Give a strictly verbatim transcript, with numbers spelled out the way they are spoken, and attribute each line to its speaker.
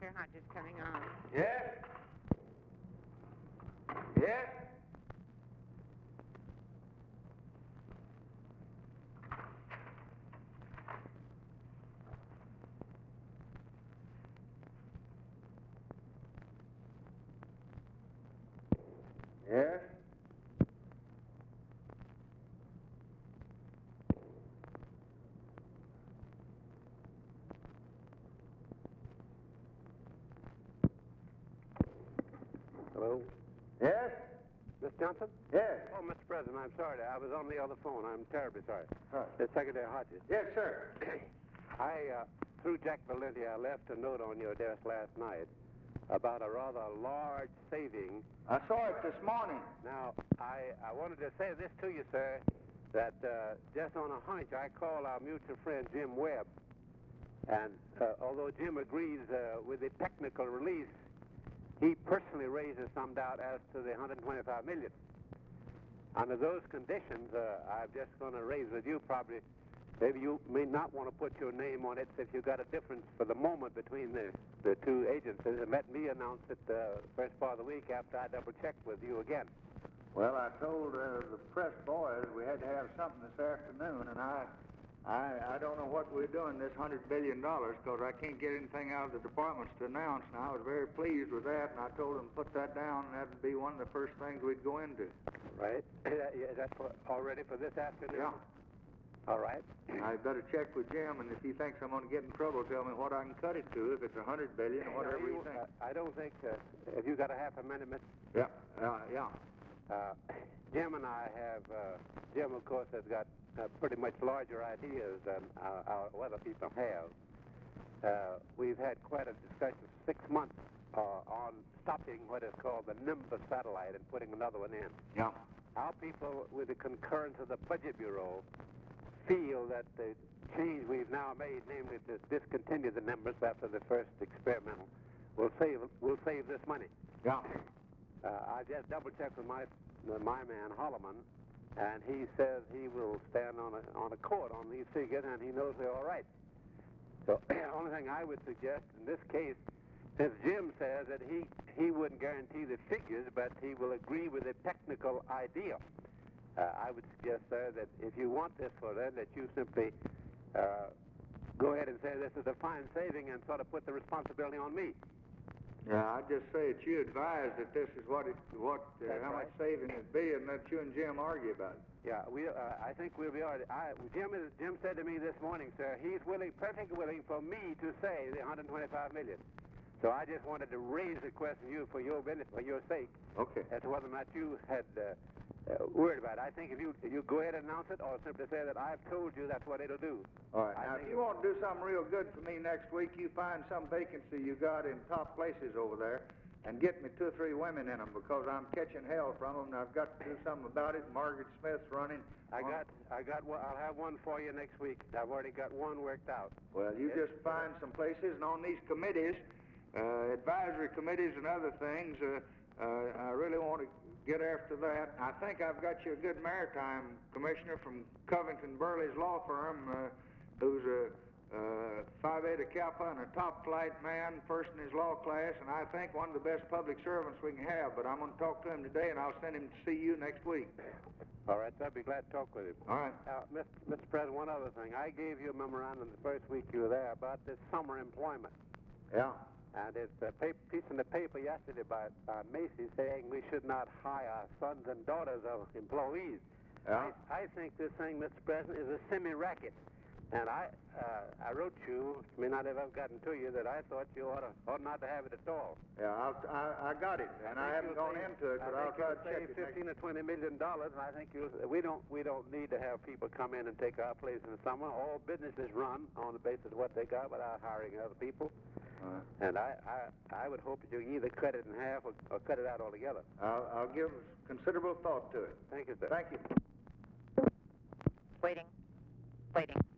Speaker 1: Mister Hodges coming on.
Speaker 2: Yes? Yes? Yes?
Speaker 3: Hello?
Speaker 2: Yes?
Speaker 3: Miss Johnson?
Speaker 2: Yes.
Speaker 3: Oh, Mister President, I'm sorry. I was on the other phone. I'm terribly sorry.
Speaker 2: Huh.
Speaker 3: It's Secretary Hodges.
Speaker 2: Yes, sir.
Speaker 3: I, uh, through Jack Valenti, I left a note on your desk last night about a rather large saving.
Speaker 2: I saw it this morning.
Speaker 3: Now, I, I wanted to say this to you, sir, that uh, just on a hunch, I called our mutual friend Jim Webb. And uh, although Jim agrees uh, with the technical release, he personally raises some doubt as to the one hundred twenty-five million dollars. Under those conditions, uh, I'm just going to raise with you probably, maybe you may not want to put your name on it if you've got a difference for the moment between the, the two agencies, and let me announce it uh, first part of the week after I double-checked with you again.
Speaker 2: Well, I told uh, the press boys we had to have something this afternoon, and I I, I don't know what we're doing this one hundred billion dollars because I can't get anything out of the departments to announce, and I was very pleased with that, and I told them to put that down, and that would be one of the first things we'd go into.
Speaker 3: Right. Is that for, already for this afternoon?
Speaker 2: Yeah.
Speaker 3: All right.
Speaker 2: I better check with Jim, and if he thinks I'm going to get in trouble, tell me what I can cut it to, if it's one hundred billion dollars or whatever
Speaker 3: you,
Speaker 2: you think.
Speaker 3: Uh, I don't think, uh, if you got a half a minute, Mister
Speaker 2: Yeah, uh, yeah.
Speaker 3: Uh, Jim and I have, uh, Jim, of course, has got uh, pretty much larger ideas than our, our other people have. Uh, we've had quite a discussion, six months, uh, on stopping what is called the Nimbus satellite and putting another one in.
Speaker 2: Yeah.
Speaker 3: Our people, with the concurrence of the Budget Bureau, feel that the change we've now made, namely to discontinue the Nimbus after the first experimental, will save will save this money.
Speaker 2: Yeah.
Speaker 3: Uh, I just double-checked with my uh, my man, Holloman, and he says he will stand on a, on a court on these figures, and he knows they're all right. So the only thing I would suggest in this case, since Jim says that he, he wouldn't guarantee the figures, but he will agree with the technical idea, uh, I would suggest, sir, that if you want this for them, that you simply uh, go ahead and say this is a fine saving and sort of put the responsibility on me.
Speaker 2: Yeah, I'd just say that you advise that this is what it, what, uh, how
Speaker 3: right.
Speaker 2: much saving it'd be, and let you and Jim argue about it.
Speaker 3: Yeah, we. Uh, I think we'll be all right. I, Jim, is, Jim said to me this morning, sir, he's willing, perfectly willing for me to say the one hundred twenty-five million dollars. So I just wanted to raise the question to you for your benefit, for your sake,
Speaker 2: Okay.
Speaker 3: as to whether or not you had uh, uh, worried about it. I think if you you go ahead and announce it, or simply say that I've told you that's what it'll do.
Speaker 2: All right.
Speaker 3: I
Speaker 2: Now, if
Speaker 3: think
Speaker 2: you
Speaker 3: it-
Speaker 2: want to do something real good for me next week, you find some vacancy you got in top places over there, and get me two or three women in them, because I'm catching hell from them, and I've got to do something about it. Margaret Smith's running.
Speaker 3: I got, I got one. I'll have one for you next week. I've already got one worked out.
Speaker 2: Well, you
Speaker 3: Yes.
Speaker 2: just find some places, and on these committees, uh, advisory committees and other things, uh, uh, I really want to get after that. I think I've got you a good maritime commissioner from Covington Burley's law firm, uh, who's a uh, Phi Beta Kappa and a top flight man, first in his law class, and I think one of the best public servants we can have. But I'm going to talk to him today, and I'll send him to see you next week.
Speaker 3: All right, sir. I'd be glad to talk with you.
Speaker 2: All right.
Speaker 3: Uh, Mister Mister President, one other thing. I gave you a memorandum the first week you were there about this summer employment.
Speaker 2: Yeah.
Speaker 3: And it's a paper, piece in the paper yesterday by, by Macy saying we should not hire sons and daughters of employees.
Speaker 2: Yeah.
Speaker 3: I, I think this thing, Mister President, is a semi-racket. And I uh, I wrote you, may not have ever gotten to you, that I thought you ought, to, ought not to have it at all.
Speaker 2: Yeah, I'll, I, I got it, and I,
Speaker 3: think
Speaker 2: haven't
Speaker 3: you'll
Speaker 2: gone
Speaker 3: save-
Speaker 2: into it, but
Speaker 3: I
Speaker 2: I'll
Speaker 3: think
Speaker 2: try
Speaker 3: you'll
Speaker 2: to check
Speaker 3: save
Speaker 2: it next.
Speaker 3: fifteen or twenty million dollars, and I think you'll, we don't we don't need to have people come in and take our place in the summer. All businesses run on the basis of what they got without hiring other people.
Speaker 2: Uh,
Speaker 3: And I, I, I would hope that you can either cut it in half or, or cut it out altogether.
Speaker 2: I'll, I'll give considerable thought to it.
Speaker 3: Thank you, sir.
Speaker 2: Thank you.
Speaker 1: Waiting. Waiting.